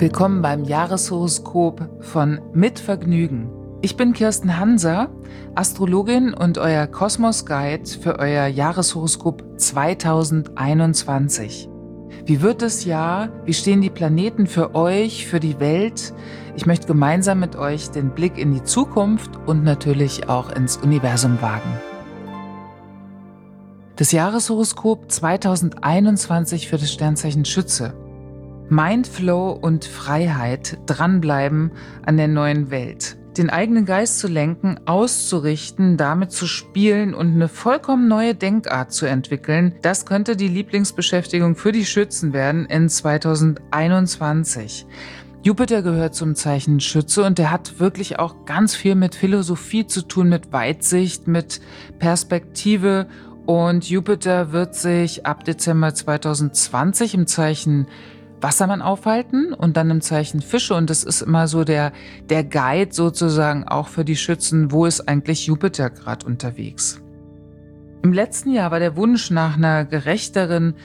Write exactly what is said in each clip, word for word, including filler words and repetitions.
Willkommen beim Jahreshoroskop von Mit Vergnügen. Ich bin Kirsten Hanser, Astrologin und euer Kosmos-Guide für euer Jahreshoroskop zweitausendeinundzwanzig. Wie wird das Jahr? Wie stehen die Planeten für euch, für die Welt? Ich möchte gemeinsam mit euch den Blick in die Zukunft und natürlich auch ins Universum wagen. Das Jahreshoroskop zweitausendeinundzwanzig für das Sternzeichen Schütze. Mindflow und Freiheit, dranbleiben an der neuen Welt. Den eigenen Geist zu lenken, auszurichten, damit zu spielen und eine vollkommen neue Denkart zu entwickeln, das könnte die Lieblingsbeschäftigung für die Schützen werden in zweitausendeinundzwanzig. Jupiter gehört zum Zeichen Schütze und der hat wirklich auch ganz viel mit Philosophie zu tun, mit Weitsicht, mit Perspektive. Und Jupiter wird sich ab Dezember zweitausendzwanzig im Zeichen Wassermann aufhalten und dann im Zeichen Fische. Und das ist immer so der, der Guide sozusagen auch für die Schützen, wo ist eigentlich Jupiter gerade unterwegs. Im letzten Jahr war der Wunsch nach einer gerechteren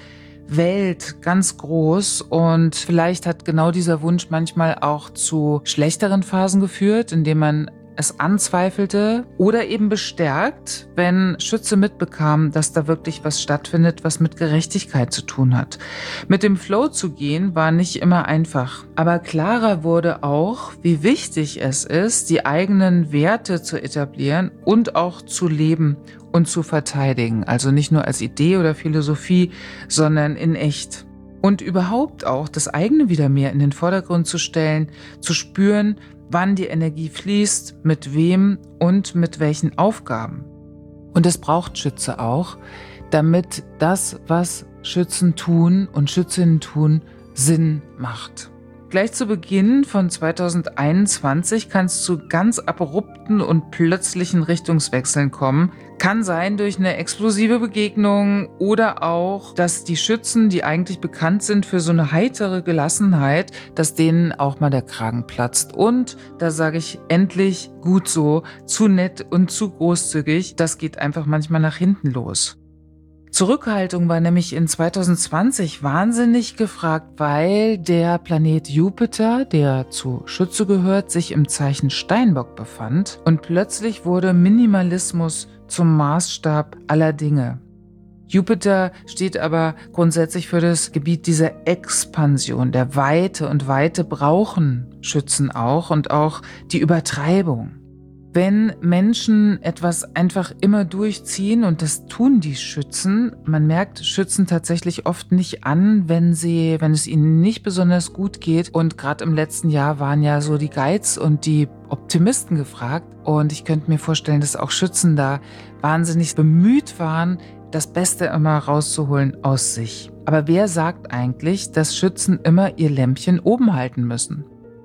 Welt ganz groß und vielleicht hat genau dieser Wunsch manchmal auch zu schlechteren Phasen geführt, indem man es anzweifelte oder eben bestärkt, wenn Schütze mitbekam, dass da wirklich was stattfindet, was mit Gerechtigkeit zu tun hat. Mit dem Flow zu gehen war nicht immer einfach, aber klarer wurde auch, wie wichtig es ist, die eigenen Werte zu etablieren und auch zu leben und zu verteidigen. Also nicht nur als Idee oder Philosophie, sondern in echt. Und überhaupt auch das eigene wieder mehr in den Vordergrund zu stellen, zu spüren, wann die Energie fließt, mit wem und mit welchen Aufgaben. Und es braucht Schütze auch, damit das, was Schützen tun und Schützinnen tun, Sinn macht. Gleich zu Beginn von zweitausendeinundzwanzig kann es zu ganz abrupten und plötzlichen Richtungswechseln kommen. Kann sein durch eine explosive Begegnung oder auch, dass die Schützen, die eigentlich bekannt sind für so eine heitere Gelassenheit, dass denen auch mal der Kragen platzt. Und da sage ich endlich gut so, zu nett und zu großzügig, das geht einfach manchmal nach hinten los. Zurückhaltung war nämlich in zweitausendzwanzig wahnsinnig gefragt, weil der Planet Jupiter, der zu Schütze gehört, sich im Zeichen Steinbock befand und plötzlich wurde Minimalismus zum Maßstab aller Dinge. Jupiter steht aber grundsätzlich für das Gebiet dieser Expansion, der Weite, und Weite brauchen Schützen auch und auch die Übertreibung. Wenn Menschen etwas einfach immer durchziehen, und das tun die Schützen, man merkt Schützen tatsächlich oft nicht an, wenn sie, wenn es ihnen nicht besonders gut geht. Und gerade im letzten Jahr waren ja so die Guides und die Optimisten gefragt. Und ich könnte mir vorstellen, dass auch Schützen da wahnsinnig bemüht waren, das Beste immer rauszuholen aus sich. Aber wer sagt eigentlich, dass Schützen immer ihr Lämpchen oben halten müssen?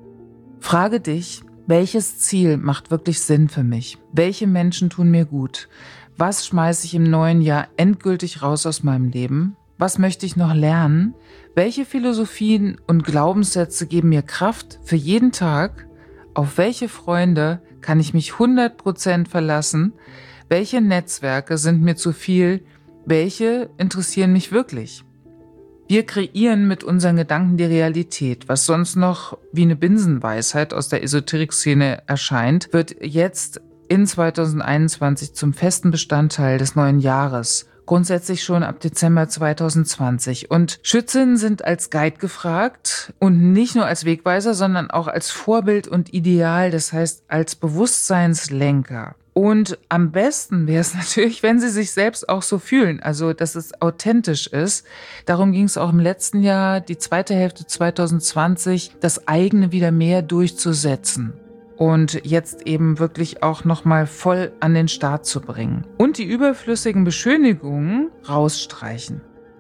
Frage dich: Welches Ziel macht wirklich Sinn für mich? Welche Menschen tun mir gut? Was schmeiße ich im neuen Jahr endgültig raus aus meinem Leben? Was möchte ich noch lernen? Welche Philosophien und Glaubenssätze geben mir Kraft für jeden Tag? Auf welche Freunde kann ich mich hundert Prozent verlassen? Welche Netzwerke sind mir zu viel? Welche interessieren mich wirklich? Wir kreieren mit unseren Gedanken die Realität. Was sonst noch wie eine Binsenweisheit aus der Esoterik-Szene erscheint, wird jetzt in zweitausendeinundzwanzig zum festen Bestandteil des neuen Jahres. Grundsätzlich schon ab Dezember zweitausendzwanzig. Und Schützinnen sind als Guide gefragt und nicht nur als Wegweiser, sondern auch als Vorbild und Ideal, das heißt als Bewusstseinslenker. Und am besten wäre es natürlich, wenn sie sich selbst auch so fühlen, also dass es authentisch ist. Darum ging es auch im letzten Jahr, die zweite Hälfte zweitausendzwanzig, das eigene wieder mehr durchzusetzen und jetzt eben wirklich auch nochmal voll an den Start zu bringen. Und die überflüssigen Beschönigungen rausstreichen.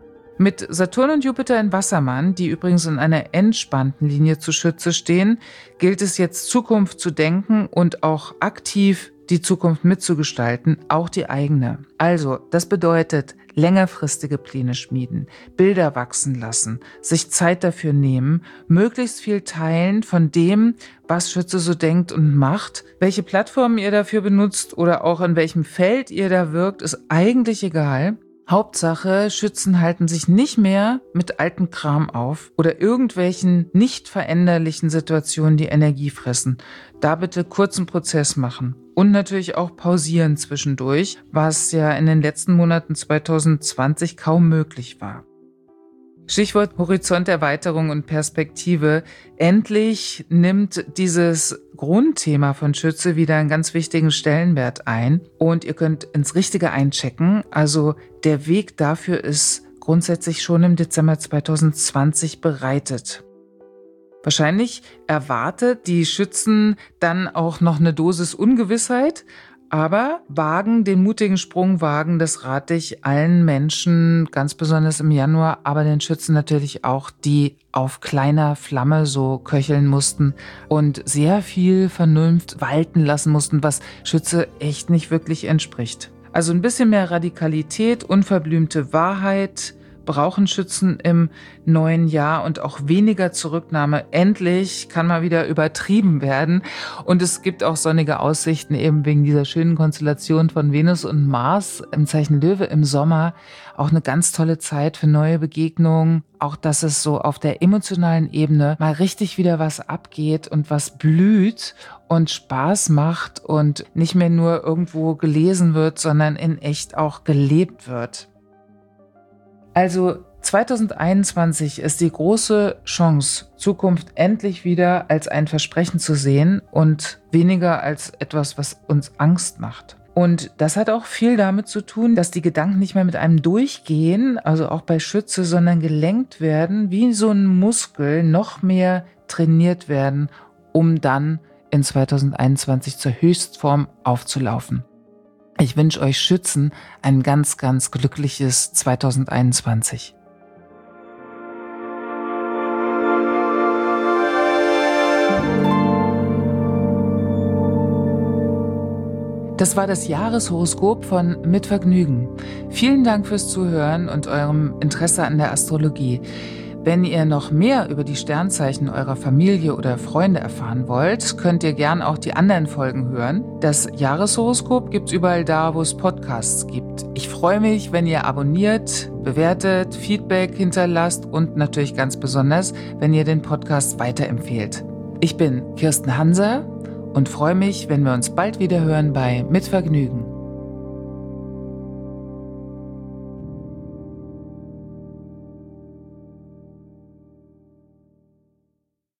Mit Saturn und Jupiter in Wassermann, die übrigens in einer entspannten Linie zu Schütze stehen, gilt es jetzt Zukunft zu denken und auch aktiv die Zukunft mitzugestalten, auch die eigene. Also, das bedeutet längerfristige Pläne schmieden, Bilder wachsen lassen, sich Zeit dafür nehmen, möglichst viel teilen von dem, was Schütze so denkt und macht. Welche Plattformen ihr dafür benutzt oder auch in welchem Feld ihr da wirkt, ist eigentlich egal. Hauptsache, Schützen halten sich nicht mehr mit altem Kram auf oder irgendwelchen nicht veränderlichen Situationen, die Energie fressen. Da bitte kurzen Prozess machen. Und natürlich auch pausieren zwischendurch, was ja in den letzten Monaten zwanzig zwanzig kaum möglich war. Stichwort Horizonterweiterung und Perspektive. Endlich nimmt dieses Grundthema von Schütze wieder einen ganz wichtigen Stellenwert ein und ihr könnt ins Richtige einchecken. Also der Weg dafür ist grundsätzlich schon im Dezember zwanzig zwanzig bereitet. Wahrscheinlich erwartet die Schützen dann auch noch eine Dosis Ungewissheit, aber wagen, den mutigen Sprung wagen, das rate ich allen Menschen, ganz besonders im Januar, aber den Schützen natürlich auch, die auf kleiner Flamme so köcheln mussten und sehr viel Vernunft walten lassen mussten, was Schütze echt nicht wirklich entspricht. Also ein bisschen mehr Radikalität, unverblümte Wahrheit brauchen Schützen im neuen Jahr und auch weniger Zurücknahme. Endlich kann mal wieder übertrieben werden. Und es gibt auch sonnige Aussichten, eben wegen dieser schönen Konstellation von Venus und Mars im Zeichen Löwe im Sommer. Auch eine ganz tolle Zeit für neue Begegnungen. Auch, dass es so auf der emotionalen Ebene mal richtig wieder was abgeht und was blüht und Spaß macht und nicht mehr nur irgendwo gelesen wird, sondern in echt auch gelebt wird. Also zwanzig einundzwanzig ist die große Chance, Zukunft endlich wieder als ein Versprechen zu sehen und weniger als etwas, was uns Angst macht. Und das hat auch viel damit zu tun, dass die Gedanken nicht mehr mit einem durchgehen, also auch bei Schütze, sondern gelenkt werden, wie so ein Muskel noch mehr trainiert werden, um dann in zwanzig einundzwanzig zur Höchstform aufzulaufen. Ich wünsche euch Schützen ein ganz, ganz glückliches zwanzig einundzwanzig. Das war das Jahreshoroskop von Mit Vergnügen. Vielen Dank fürs Zuhören und eurem Interesse an der Astrologie. Wenn ihr noch mehr über die Sternzeichen eurer Familie oder Freunde erfahren wollt, könnt ihr gern auch die anderen Folgen hören. Das Jahreshoroskop gibt's überall da, wo es Podcasts gibt. Ich freue mich, wenn ihr abonniert, bewertet, Feedback hinterlasst und natürlich ganz besonders, wenn ihr den Podcast weiterempfehlt. Ich bin Kirsten Hanser und freue mich, wenn wir uns bald wieder hören bei Mit Vergnügen.